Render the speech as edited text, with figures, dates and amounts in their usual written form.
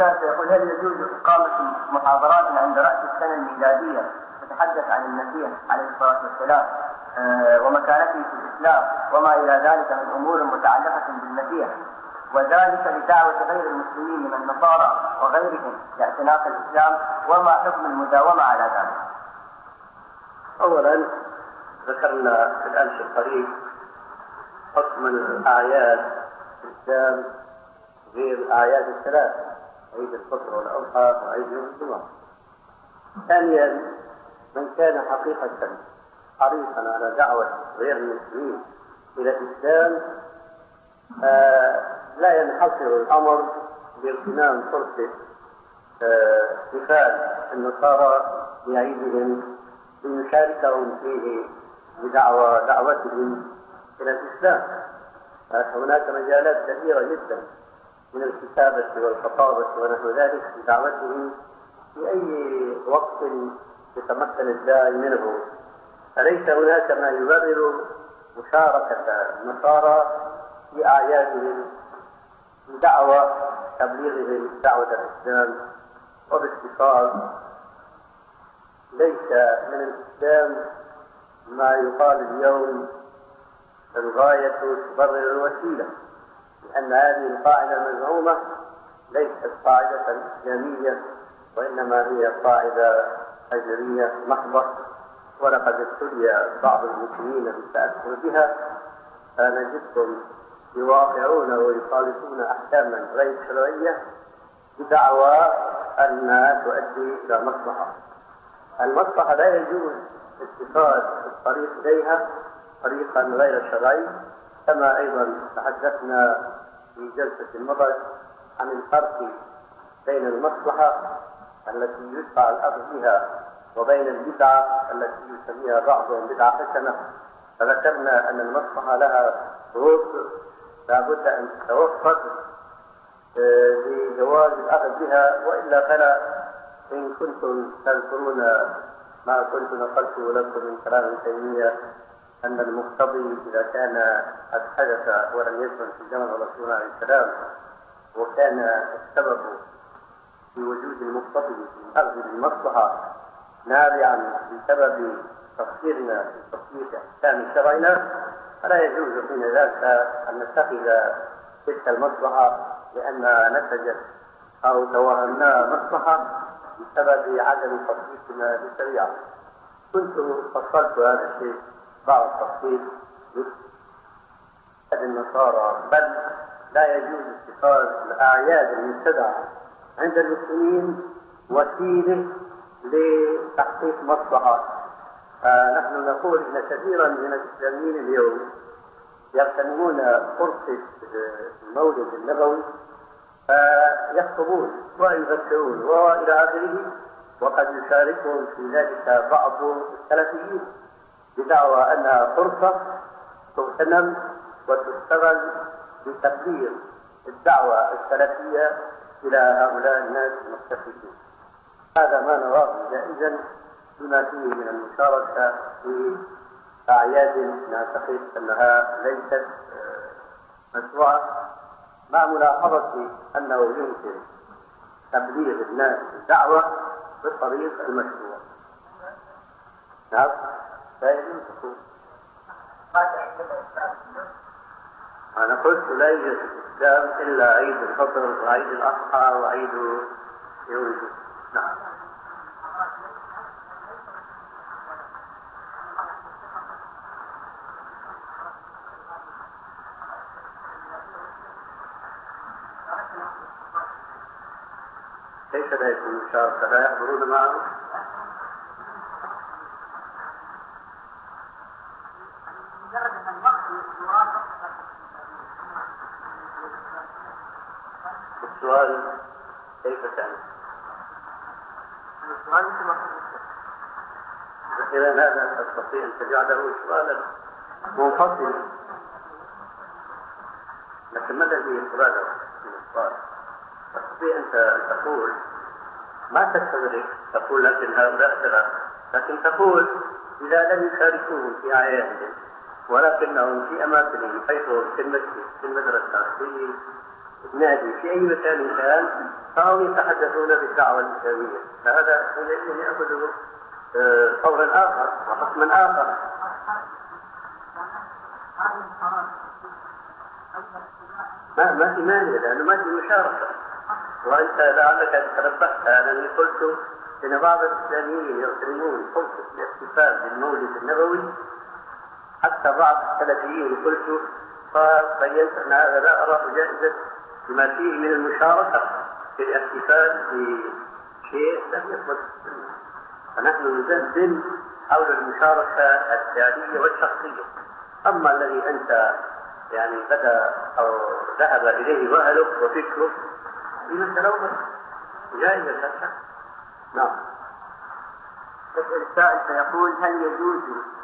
يقول: هل يجوز إقامة محاضرات عند رأس السنة الميلادية تتحدث عن المسيح عليه الصلاة والسلام ومكانته في الإسلام وما إلى ذلك من أمور متعلقة بالمسيح، وذلك لدعوة غير المسلمين من النصارى وغيرهم لاعتناق الإسلام، وما حكم المداومة على ذلك؟ أولا ذكرنا في الأمس القريب حكم الأعياد في الإسلام غير الأعياد الثلاث: عيد الفطر والأضحى وعيد يوم الجمعة. ثانيا، من كان حقيقة حريصا على دعوة غير المسلمين إلى الإسلام لا ينحصر الأمر باغتنام فرصة احتفال النصارى بعيدهم ليشاركهم فيه بدعوتهم إلى الإسلام. هناك مجالات كثيرة جدا من الكتابة والخطابة ونحو ذلك بدعوتهم في أي وقت يتمكن الداعي منه، فليس هناك ما يبرر مشاركة النصارى في أعيادهم بدعوة تبليغهم دعوة الإسلام. وباختصار، ليس من الإسلام ما يقال اليوم الغاية تبرر الوسيلة، لأن هذه القاعدة المزعومة ليست قاعدة إسلامية، وإنما هي قاعدة أجرية محضة، ولقد ابتلي بعض المسلمين بالتأثر بها، فنجدهم يواقعون ويخالفون أحكاما غير شرعية بدعوى أنها تؤدي إلى مصلحة. المصلحة لا يجوز اتخاذ الطريق إليها طريقا غير شرعي، كما أيضا تحدثنا في جلسة مضت عن الفرق بين المصلحة التي يدفع الأخذ بها وبين البدعة التي يسميها بعضهم بدعة حسنة. فذكرنا أن المصلحة لها شروط لا بد أن تتوفر لجواز الأخذ بها، وإلا فلا. إن كنتم تذكرون ما كنت نقلته لكم من كلام ابن تيمية أن المقتضي إذا كان قد حدث ولم يكن في زمن الرسول عليه السلام وكان السبب في وجود المقتضي في الأخذ بالمصلحة نابعا بسبب تفسيرنا في تطبيق أحكام شرعنا، فلا يجوز حين ذاك أن نتخذ تلك المصلحة لأنها نتجت أو توهمناها مصلحة بسبب عدم تطبيقنا للشريعة. كنت فصلت هذا الشيء بعض التفصيل النصارى، بل لا يجوز اتخاذ الأعياد المبتدعة عند المسلمين وسيلة لتحقيق مصلحة. نحن نقول إن كثيرا من الإسلاميين اليوم يغتنمون فرصة المولد النبوي فيخطبون ويذكرون وإلى آخره، وقد يشاركهم في ذلك بعض السلفيين بدعوى أنها فرصة تغتنم وتستغل لتبليغ الدعوة السلفية إلى هؤلاء الناس المختلفين. هذا ما نراه جائزا بما فيه من المشاركة في أعياد نعتقد أنها ليست مشروعة، مع ملاحظة أنه يمكن تبليغ الناس الدعوة بالطريق المشروع. نعم، لا يجوز تقول. أنا قلت لا يوجد في الإسلام إلا عيد الفطر وعيد الأضحى وعيد يوم الجمعة. نعم. كيف لا يكون مشاركة؟ لا يحضرون معه؟ السؤال كيف كان؟ السؤال إذا هذا تستطيع أن تجعله سؤالا منفصلا، لكن ماذا به سؤاله من السؤال؟ تستطيع أن تقول ما تستدرك، تقول لكن هؤلاء ثلاثة، لكن تقول إذا لم يشاركوهم في أعيادهم ولكنهم في أماكنهم حيث في المسجد في المدرسة في نادي في أي مكان كان فهم يتحدثون بالدعوة الإسلامية، فهذا يأخذ طورا آخر وحكما آخر. ما في مانع لأنه ما في مشاركة. وأنت لعلك تنبهت أنني قلت إن بعض الإسلاميين يغتنمون فرصة الاحتفال بالمولد النبوي، حتى بعض السلفيين قلت فبينت أن هذا لا أراه جائزة بما فيه من المشاركة في الاحتفال بشيء لم يثبت. فنحن ندندن حول المشاركة الفعلية والشخصية. أما الذي أنت يعني بدأ أو ذهب إليه وهلك وفكرك إذا تلوث جائزة لك. نعم. يسأل السائل فيقول: هل يجوز